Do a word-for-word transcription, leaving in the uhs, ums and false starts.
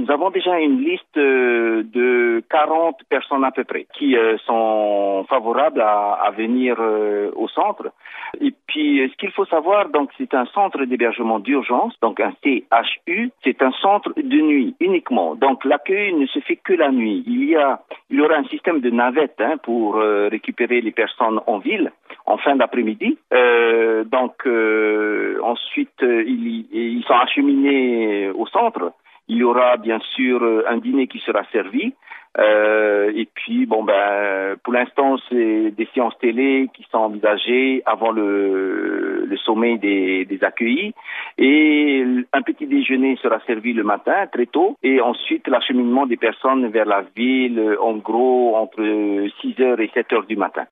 Nous avons déjà une liste euh, de quarante personnes à peu près qui euh, sont favorables à, à venir euh, au centre. Et puis, ce qu'il faut savoir, donc, c'est un centre d'hébergement d'urgence, donc un C H U. C'est un centre de nuit uniquement. Donc, l'accueil ne se fait que la nuit. Il y a, il y aura un système de navette hein, pour euh, récupérer les personnes en ville en fin d'après-midi. Euh, donc, euh, ensuite, euh, ils, ils sont acheminés au centre. Il y aura bien sûr un dîner qui sera servi. Euh, et puis, bon, ben, pour l'instant, c'est des séances télé qui sont envisagées avant le, le sommet des, des accueillis. Et un petit déjeuner sera servi le matin, très tôt. Et ensuite, l'acheminement des personnes vers la ville, en gros, entre six heures et sept heures du matin.